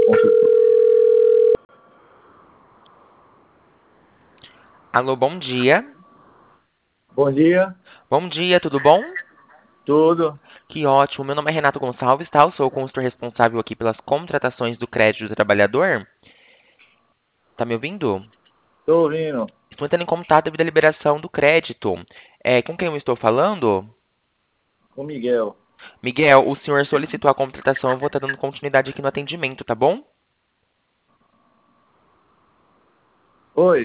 consultor. Alô, bom dia. Bom dia, Bom dia, tudo bom? tudo. Que ótimo. Meu nome é Renato Gonçalves, tá? Eu sou o consultor responsável aqui pelas contratações do crédito do trabalhador. Tá me ouvindo? Estou ouvindo. Estou entrando em contato devido à liberação do crédito. Com quem eu estou falando? Com Miguel. Miguel, o senhor solicitou a contratação, eu vou estar dando continuidade aqui no atendimento, tá bom? Oi.